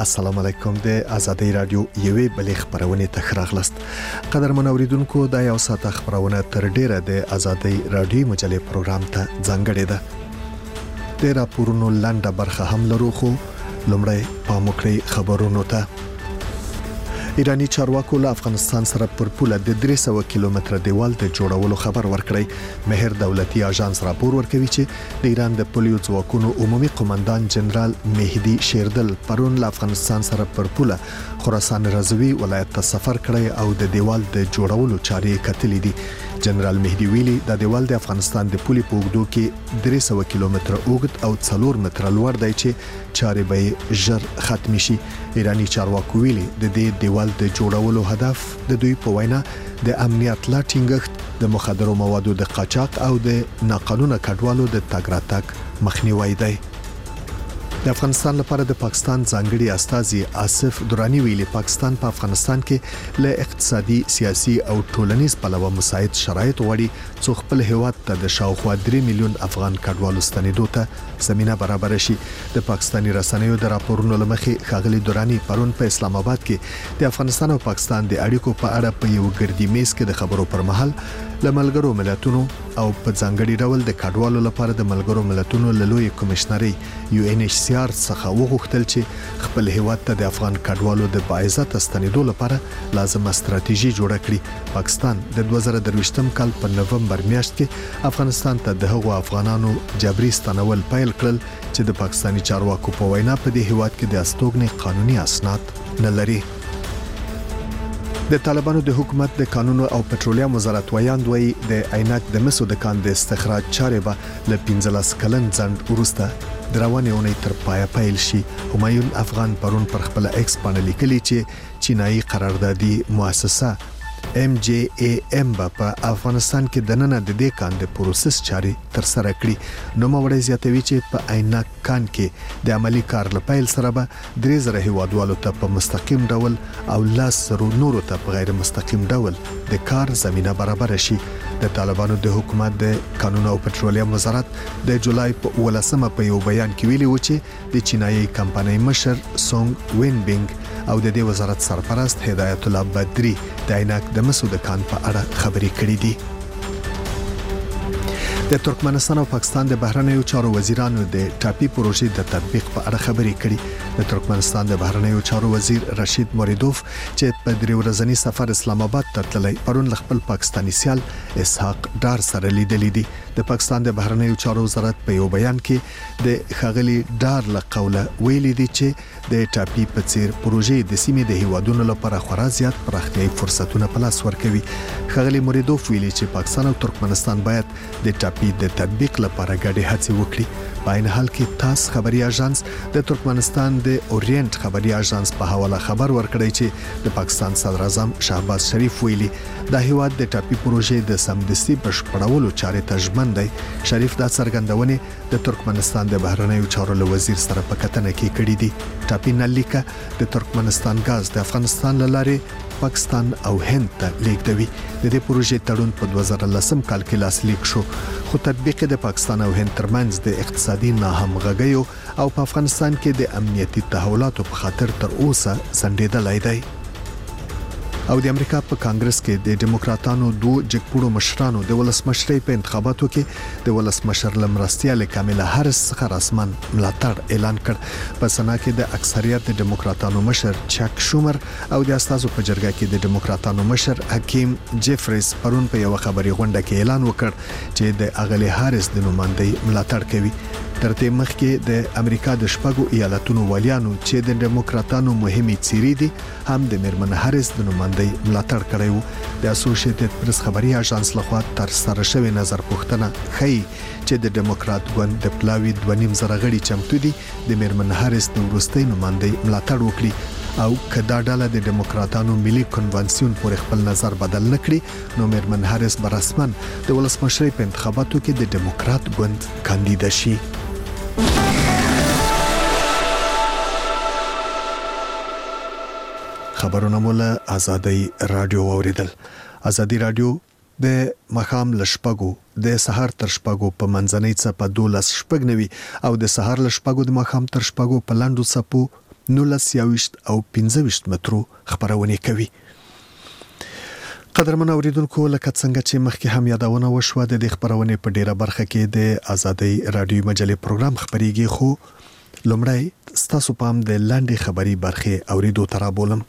السلام علیکم د آزادۍ رادیو یوې بلې خبرونه ته راغلست. قدرمن اوریدونکو د یو ساعت خبرونه تر ډیره د آزادۍ رادیو مجلې پروګرام ته ځانګړې ده. د راپورونو لاندې برخه هم لرو خو لومړی پام وکړئ خبرونو ته. ایرانی چارواکو له افغانستان سره پر پوله د 300 کیلومتر دیوال د جوړولو خبر ورکړی. مهر دولتي اژانس راپور ورکوي چې د ایران د پولیو ځواکونو عمومي قومندان جنرال مهدي شیردل پرون له افغانستان سره پر پوله خراسان رضوی ولایت ته سفر کړی او د دیوال د جوړولو چارې کتلې دي. جنرال مهدي ویلي د دیوال د افغانستان د پولي په اوږدو کې 300 کیلومتر اوږد او 4 متره لوړ دی چې چارې به ژر ختم شي. ایرانی چارواکو ویلي د دې دیوال د جوړولو هدف د دوی په وینا د امنیت لا ټینګښت، د مخدرو موادو د قاچاق او د ناقانونه کډوالو د تګ راتګ مخنیوي دی. د افغانستان لپاره د پاکستان ځانګړي استازي آصف درانی ویلي پاکستان په افغانستان کې له اقتصادي، سیاسي او ټولنیز پلوه مساعد شرایط غواړي څو خپل هیواد ته د شاوخوا 3 میلیون افغان کډوالو ستنېدو ته زمينه برابر شي. د پاکستاني رسنیو د راپورونو لمخې ښاغلي درانی پرون په اسلام آباد کې د افغانستان او پاکستان د اړیکو په اړه په یو ګردی میز کې د خبرو پر مهال له ملګرو ملتونو او په ځانګړي ډول د کډوالو لپاره د ملګرو ملتونو له لوی کمشنري UNHCR څخه وغوښتل چې خپل هیواد ته د افغان کډوالو د باعزت ستنېدو لپاره لازمه ستراتیژي جوړه کړي. پاکستان د 2023 کال په نومبر میاشت کې افغانستان ته د هغو افغانانو جبري ستنول پیل کړل چې د پاکستاني چارواکو په وینا په دې هیواد کې د استوګنې قانوني اسناد نه لري. د طالبانو د حکومت د قانون او پټرولیم وزارت ویاند وی د عینک د مسو د کان د استخراج چارې به ل 15 کلن ځند ورسته دروانه اونۍ تر پایه پیل شي. همایون افغان پرون پر خپل ایکس باندې لیکلي چې چینایي قراردادي مؤسسه MJAM په افغانستان کې د نن د دې کان د پروسس چارې تر سره کړي. نو موړی زیاتوي چې په عینک کان کې د عملی کار لپاره سره به 3000 هیوادوالو ته په مستقیم ډول او 100 نورو ته په غیر مستقیم ډول د کار زمينه برابر شي. د طالبانو د حکومت د قانون او پټرولیم وزارت د جولای په 18 په یو بیان کې ویلي و چې د چینایي کمپنۍ مشر سونګ وینبینګ او د دې وزارت سرپرست هدایت الله بدری د عینک د مسو د کان په اړه خبرې کړې دي. د ترکمنستان او پاکستان د بهرنیو چارو وزیرانو د ټاپي پروژې د تطبیق په اړه خبرې کړې. د ترکمنستان د بهرنیو چارو وزیر رشید موریدوف چې په 3 ورځنی سفر اسلام آباد ته تللی پرون خپل پاکستانی سیال اسحاق ډار سره لیدلې دي. د پاکستان د بهرنیو چارو وزارت په یو بیان کې د خغلی ډار له قوله ویلي دي چې د ټاپي په څیر پروژې د سیمې د هیوادونو لپاره خورا زیات پراختیايي فرصتونه په لاس ورکوي. خغلی موریدوف ویلي چې پاکستان او ترکمنستان باید د ټاپي د تطبیق لپاره ګډې هڅې وکړي. په عین حال کې تاس خبري اژانس د ترکمنستان د اورینټ خبري اژانس په حواله خبر ورکړی چې د پاکستان صدر اعظم شهباز شریف ویلي د هیواد د ټاپي پروژې د سمدستي بشپړولو چارې ته ژمن دی. شریف دا څرګندونه د ترکمنستان د بهرنیو چارو له وزیر سره په کتنه کې کړې دي. ټاپي نلیکا د ترکمنستان غاز د افغانستان لاره پاکستان او هند ته لیږدوي. د دې پروژې تړون په 2010 کال کې لاسلیک شو خو تطبیق د پاکستان او هند ترمنځ د اقتصادي ناهمغږیو او په افغانستان کې د امنیتي تحولاتو په خاطر تر اوسه سندېدلای دی. او د امریکا په کانګرس کې د ډیموکراتانو دوه جګپوړو مشرانو د ولسمشرۍ په انتخاباتو کې د ولسمشر لمرستیال کاملا هارس څخه رسمن ملاتړ اعلان کړ. په سنا کې د اکثریت د ډیموکراتانو مشر چاک شومر او د استازو په جرګه کې د ډیموکراتانو مشر حکیم جیفریس پرون په یو خبري غونډه کې اعلان وکړ چې د اغلی هارس د نوماندۍ ملاتړ کوي. تر دې مخکې د امریکا د شپږو ایالتونو والیانو چې د ډیموکراتانو مهمي څیرې دي هم د میرمن هارس د نوماندۍ ملاتړ کړی وو. د اسوسییټډ پریس خبري اژانس لخوا تر سره شوی نظر پوښتنه ښیي چې د ډیموکرات ګوند د پلاوی 2.5 زره غړي چمتو دي د میرمن هارس د وروستۍ نوماندۍ ملاتړ وکړي او کدا ډاله د ډیموکراتانو ملي کنوانسیون پر خپل نظر بدل نکړي نو میرمن هارس برسمن د ولسمشرۍ په انتخاباتو کې د ډیموکرات ګوند کاندیدا شي. خبرونه مولا آزادۍ رادیو اوریدل. آزادۍ رادیو د مخام لشپګو د سحر تر شپګو په منځنۍ څپه 12 شپګنوي او د سحر لشپګو د مخام تر شپګو په لاندو څپو 19 او 25 مترو خبرونه کوي. قدرمن اوریدونکو لکه څنګه چې مخکې هم یادونه وشوه د خبرونه په ډیره برخه کې د آزادۍ رادیو مجلې پروګرام خبريږي، خو لومړی ستاسو پام د لاندې خبري برخه اوریدو ترا بولم.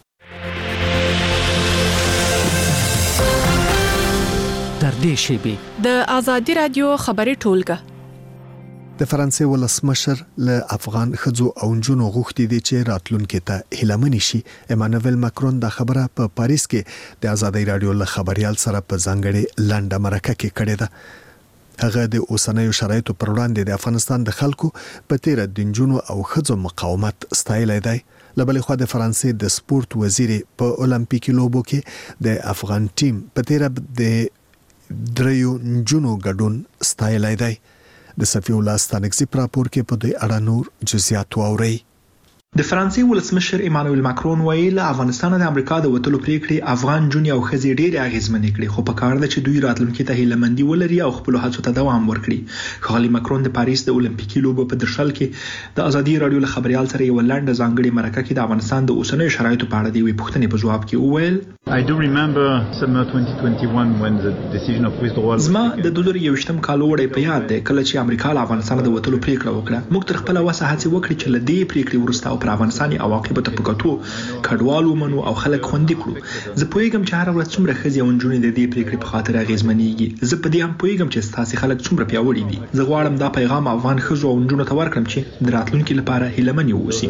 در دې شیبه د آزادۍ رادیو خبري ټولګه د فرانسې ولسمشر له افغان خځو او نجونو غوښتي دي چې راتلونکي ته هیلمنې شي. ایمانوئل ماکرون دا خبره په پاریس کې د آزادۍ رادیو له خبريال سره په ځانګړي لنډه مرکه کې کړې ده. هغه د اوسنیو شرایطو پر وړاندې د افغانستان د خلکو په تیر د نجونو او خځو مقاومت ستایلی دی. لبلې خو د فرانسې د سپورت وزیر په اولمپیکي لوبو کې د افغان ټیم په تیر د دریو نجونو ګډون ستایلی دی. د صفی الله ستانکزی پر راپور کې په دې اړه نور جزئیات واوري. د فرانسې ولسمشر ایمانوئل ماکرون ویل افغانستان د امریکا د وټلو پریکړې افغان جونی او خزي ډېر اغیزمنې کړې، خو په کار ده چې دوی راتلونکي ته هیلمندي ولري او خپل هڅو ته دوام ورکړي. خالي ماکرون د پاریس د اولمپیکي لوبو په درشل کې د آزادۍ رادیو له خبريال سره یو لنډه ځانګړي مرکه کې د افغانستان د اوسنیو شرایطو په اړه د وی پوښتنې په جواب کې وویل I do remember summer 2021 when the decision of withdrawal زما د 2021 کال وړي په یاد ده کله چې امریکا له افغانستان د وټلو پریکړه وکړه. موږ تر خپل وسه هڅه وکړې چې له دې پریکړې وروسته او پر افغانستان عواقب ته پکاتو کډوالو منو او خلک خوندې کړو. زه پوهیږم چې هر ورځ څومره خزي او نجونې د دې پریکړې په خاطر اغیزمنېږي. زه په دې هم پوهیږم چې ستاسو خلک څومره پیاوړي دي. زه غواړم دا پیغام افغان خزو او نجونو ته ورکړم چې د راتلونکي لپاره هیلمنې ووسی.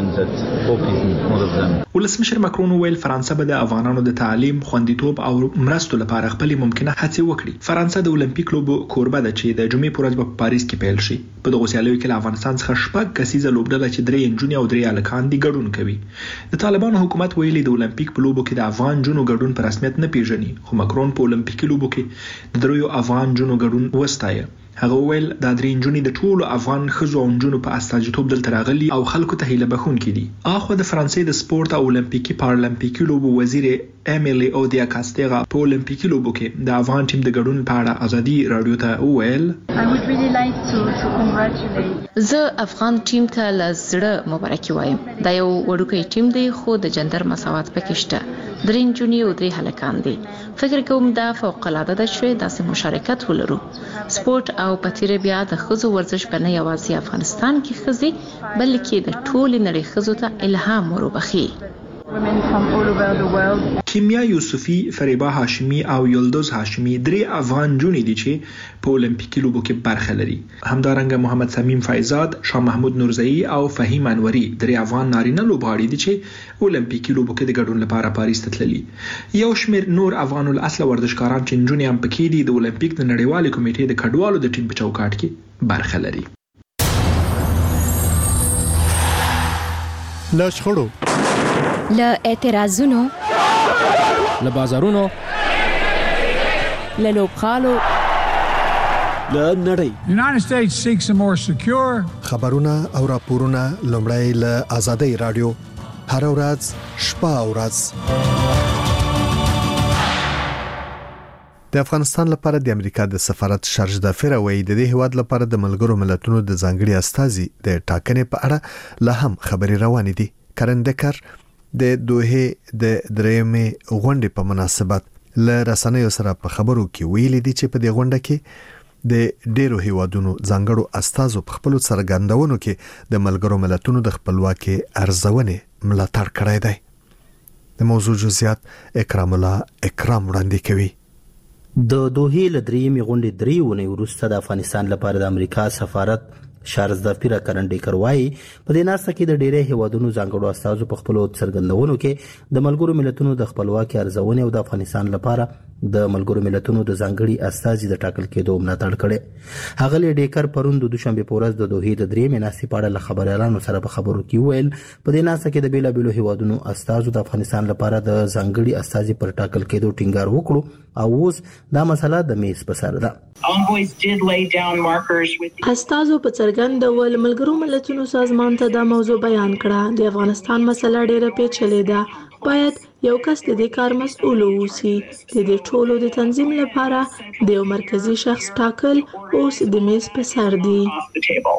ولسمشر ماکرون ویل فرانسه به د افغانانو د تعلیم، خوندیتوب او مرستو لپاره خپل ممکنه هڅې وکړي. فرانسه د اولمپیک لوبو کوربه ده چې د جمعې په ورځ په پاریس کې پیل شي. په دغه سیالیو کې له افغانستان څخه شپږ کسیزه لوبډله چې 3 نجونې او 3 هلکان دي ګډون کوي. د طالبانو حکومت ویلي د اولمپیک په لوبو کې د افغان جنو ګډون په رسمیت نه پیژني، خو ماکرون په اولمپیکي لوبو کې د 3 افغان جنو ګډون وستایه. هغه ویل دا 3 نجونې د ټولو افغان خزو او نجونو په استازیتوب دلته راغلي او خلکو ته هیله بخښونکي دي. اخو د فرانسې د سپورت او اولمپیکي پارالمپیکي لوبو وزیر امیلی اودیا کاستیغا په اولمپیکي لوبو کې د افغان ټیم د ګډون په اړه آزادۍ رادیو ته وویل زه افغان ټیم ته له زړه مبارکي وایم. دا یو وړوکی ټیم دی خو د جندر مساوات پکې شته. 3 نجونې او 3 هلکان دي. فکر کوم دا فوق العاده ده چې داسې مشارکت ولرو. سپورت او پتیره بیا د خزو ورزش په نه یوازې افغانستان کې خزي بلکې د ټولې نړۍ خزو ته الهام وربخي. کیمیا یوسفی، فریبا هاشمی او یلدوز هاشمی 3 افغان جونې دي چې په اولمپیکي لوبو کې برخه لري. همدارنګه محمد سمیم فایزاد، شاه محمود نورزئی او فهیم انوري 3 افغان نارینه لوبغاړي دي چې اولمپیکي لوبو کې د ګډون لپاره پاریس ته تللي. یو شمېر نور افغان الاصل ورزشکاران چې نجونې هم پکې دي د اولمپیک د نړیوالې کمیټې د کډوالو د ټیم په چوکاټ کې برخه لري. له شخړو، له اعتراضونو، له بازارونو، له لوبخالو، له نړۍ United States seeks a more secure خبرونه او راپورونه لومړی له آزادۍ رادیو هر ورځ شپه او ورځ. د افغانستان لپاره د امریکا د سفارت شارج دافر وایي د دې هواد لپاره د ملګرو ملتونو د ځانګړي استازي د ټاکنې په اړه لا هم خبري روانې دي. کرندکر د دوه د درېمې غونډې په مناسبت ل رسنیو سره په خبرو کې ویلي دي چې په دې غونډه کې د ډیرو هیوادونو ځانګړو استازو په خپل څرګندونو کې د ملګرو ملتونو د خپلواکۍ ارزونې ملاتړ کړی دی. د موضوع جزئیات اکرام الله اکرام وړاندې کوي. د دوه ل درېمې غونډې 3 ونې وروسته د افغانستان لپاره د امریکا سفارت شارز دافیرا کرندیکر وایي په دې ناسته کې د ډیری هیوادونو ځانګړو استازو په خپل څرګندونو کې د ملګرو ملتونو د خپلواکۍ ارزونې او د افغانستان لپاره د ملګرو ملتونو د ځانګړي استازي د ټاکل کېدو ملاتړ کړي. هغه ډیکر پروند د دوشنبه په ورځ د دوه د درېمې ناستې په اړه له خبريالانو سره په خبرو کې ویل په دې ناسته کې د بیلابیلو هیوادونو استازو د افغانستان لپاره د ځانګړي استازي پر ټاکل کېدو ټینګار وکړو او اوس دا مسله د میز په سر ده. استازو په څرګند ډول ملګرو ملتونو سازمان ته دا موضوع بیان کړه. د افغانستان مسله ډېره پیچلې ده. باید یو کس د دې کار مسؤل اوسي. د دې ټولو د تنظیم لپاره د یو مرکزی شخص ټاکل اوس د میز په سر دی.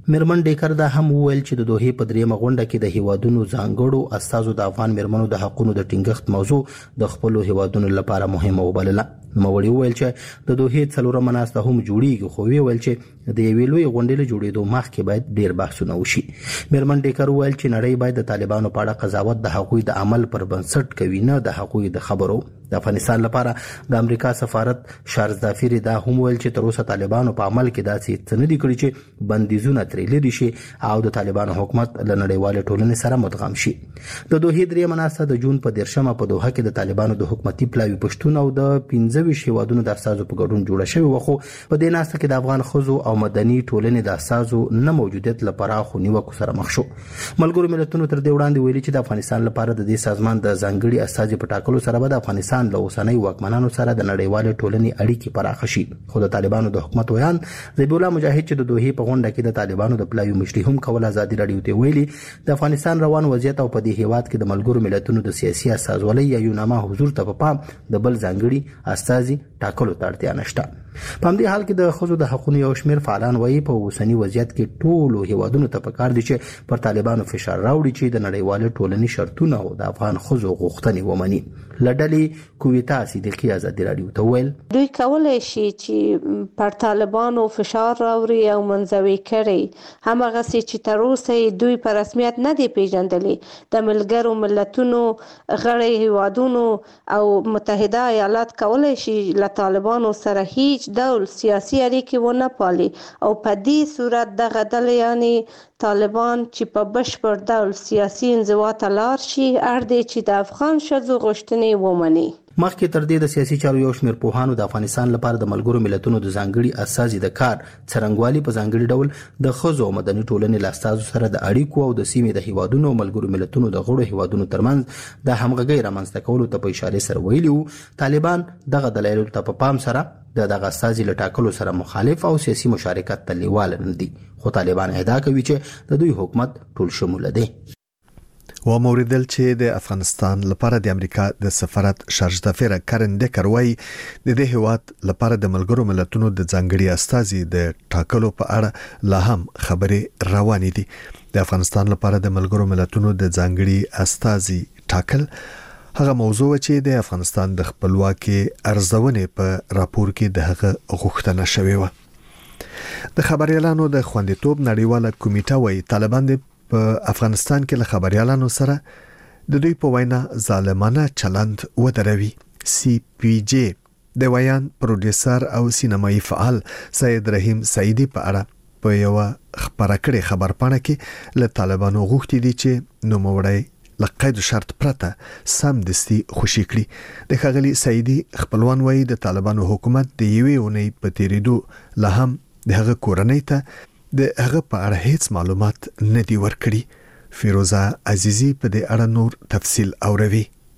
میرمن ډیکر دا هم وویل چې د دوحې په دریمه غونډه کې د هیوادونو ځانګړو استازو د افغان میرمنو د حقوقو د ټینګښت موضوع د خپل هیوادونو لپاره مهمه وبلله. نوموړي وویل چې د دوحې څلورمه ناسته هم جوړیږي، خو ویل چې د یوې لوی غونډې له جوړېدو مخکې باید ډیر بحثونه وشي. میرمن ډیکر وویل چې نړۍ باید د طالبانو په اړه قضاوت د هغوی د عمل پر بنسټ کوي، نه د هغوی د خبرو. د افغانستان لپاره د امریکا سفارت شارز دافیر دا هم ویل چې تر اوسه طالبانو په عمل کې داسې څه نه دي کړي چې بندیزونه ترې لري شي او د طالبانو حکومت له نړیوال ټولنې سره مدغم شي. د دوحې دریمه ناسته د جون په 13مه په دوحه کې د طالبانو د حکومتي پلاوي پښتون او د 15 هیوادونو د استازو په ګډون جوړه شوې و، خو په دې ناسته کې د افغان ښځو او مدني ټولنې د استازو نه موجودیت لپاره خو نیوکو سره مخ شو. ملګرو ملتونو تر دې وړاندې ویلي چې د افغانستان لپاره د دې سازمان د ځانګړي استازي په ټاکلو سره به د افغانستان له اوسنۍ واکمنانو سره د نړیوال ټولنې اړیکې پراخه شي. خو د طالبانو د حکومت ویان ذبیح الله مجاهد چې د دوحې په غونډه کې د طالبانو د پلاوي مشري هم کول ازادي رادیو ته ویلي د افغانستان روان وضعیت او په دې هیواد کې د ملګرو ملتونو د سیاسي استازولۍ یا یوناما حضور ته په پام د بل ځانګړي استازي ټاکلو ته اړتیا نشته. په همدې حال کې د ښځو د حقوقو یو شمېر فعالان وایي په اوسني وضعیت کې ټولو هیوادونو ته پکار دي چې پر طالبانو فشار راوړي چې د نړیوال ټولنې شرطونه او د افغان ښځو غوښتنې ومني. لډلې کویتا صدیقی ازادي رادیو ته ویل دوی کولای شي چې پر طالبانو فشار راوړي او منځوي کړي، همغسې چې تر اوسه دوی په رسمیت نه دی پیژندلي. د ملګرو ملتونو غړي هیوادونو او متحده ایالات کولای شي له طالبانو سره هیڅ ډول سیاسي اړیکې ونه پالي او په دې صورت دغه ډلې یعنی طالبان چې په بشپړ ډول سیاسي انزوا ته لاړ شي، اړ دی چې د افغان ښځو غوښتنې ومني. مخکې تر دې د سیاسي چارو یو شمېر پوهانو د افغانستان لپاره د ملګرو ملتونو د ځانګړي استازي د کار څرنګوالي په ځانګړي ډول د ښځو او مدني ټولنې له استازو سره د اړیکو او د سیمې د هیوادونو او ملګرو ملتونو د غړو هیوادونو ترمنځ د همغږۍ رامنځته کولو ته په اشاره سره ویلي وو. طالبان دغه دلایلو ته په پام سره دغه استازي له ټاکلو سره مخالف او سیاسي مشارکت ته لیواله نه دي، خو طالبان ادعا کوي چې د دوی حکومت ټول شموله دی. و موریدل چې د افغانستان لپاره د امریکا د سفارت شارج دافیر کارن ډیکر وایي د دې هیواد لپاره د ملګرو ملتونو د ځانګړي استازي د ټاکلو په اړه لا هم خبرې روانې دي. د افغانستان لپاره د ملګرو ملتونو د ځانګړي استازي ټاکل هغه موضوع چې د افغانستان د خپلواکۍ ارزونې په راپور کې د هغه غوښتنه شوې و. د خبريالانو د خوندیتوب نړیواله کمیټه وايي طالبان په افغانستان کې له خبريالانو سره د دوی په وینا ظالمانه چلند ودروي. سی پی جی د ویان پروډوسر او سینمایي فعال سید رحیم سعیدی په اړه په یو خبره کړې خبرپاڼه کې له طالبانو غوښتي دي چې نوموړی لقید شرط پرته سم دستي خوشي کړي. د خغلی سعیدی خپلوان وایي د طالبانو حکومت د یوې اونۍ په تیریدو لا هم د هغه کورنۍ ته د هغه په اړه هیڅ معلومات نه دی ورکړي. فیروزه عزیزی په دې اړه نور تفصیل اوروي.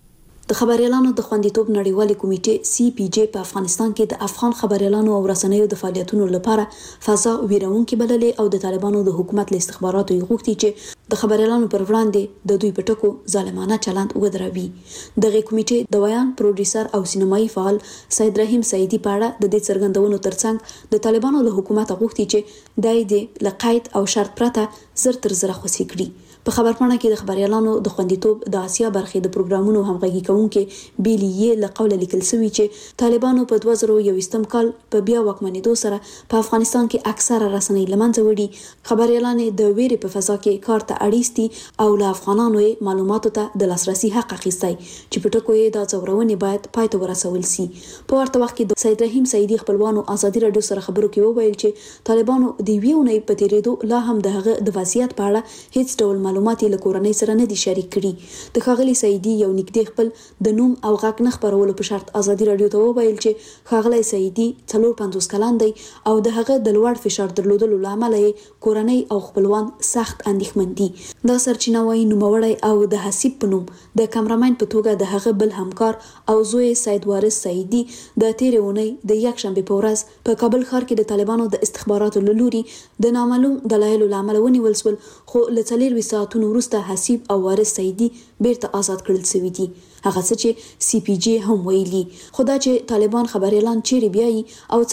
د خبريالانو د خوندیتوب نړیوالې کمیټې سی پی جی په افغانستان کې د افغان خبريالانو او رسنیو د فعالیتونو لپاره فضا ویرونکې بللې او د طالبانو د حکومت له استخباراتو غوښتي چې د خبريالانو پر وړاندې د دوی په ټکو ظالمانه چلند ودروي. دغه کمیټې د ویان پروډوسر او سینمایي فعال سید رحیم سعیدی په اړه د دې څرګندونو ترڅنګ د طالبانو له حکومت غوښتي چې دای د لقید او شرط پرته زر تر زر خوشي کړي. په خبرپاڼه کې د خبريالانو د خوندیتوب د آسیا برخې د پروګرامونو همغږي کوونکې بیلیې لقول لیکل شوی چې طالبانو په 2021 کال په بیا واکمنېدو سره په افغانستان کې اکثره رسنۍ لمنځه وړي. خبريالانې د ویرې په فضا کې کار ته اړیستي او له افغانانو معلوماتو ته د لاسرسي حق اخیستی چې په ټکو یې د څورونې باید پای ته ورسول شي. په ورته وخت کې د سید رحیم سعیدی خپلوانو ازادي رادیو سره خبرو کې وویل چې طالبانو د ویونې په تیریدو لا هم دغه د وضعیت په اړه هیڅ ډول معلومات له کورنۍ سره نه دي شریک کړي. د خاغلی سعیدی یو نږدې خپل د نوم او غږ نه خبرولو په شرط ازادي رادیو ته وویل چې خاغلی سعیدی 45 کلن دی او د هغه د لوړ فشار درلودلو لامل یې کورنۍ او خپلوان سخت اندېښمن دي. دا سرچینه وايي نوموړی او د حسیب په نوم د کیمرامین په توګه د هغه بل همکار او زوی سید وارث سعیدی د تیرې اونۍ د یکشنبه په ورځ په کابل ښار کې د طالبانو د استخباراتو له لوري د نامعلوم دلایلو لامل ونیول شول، خو له 4 ساعتونو وروسته حسیب او وارث سعیدی بیرته آزاد کړل شوي دي. هغه څه چې سی پی جی هم ویلي، خو دا چې طالبان خبريالان چیرې بیایي او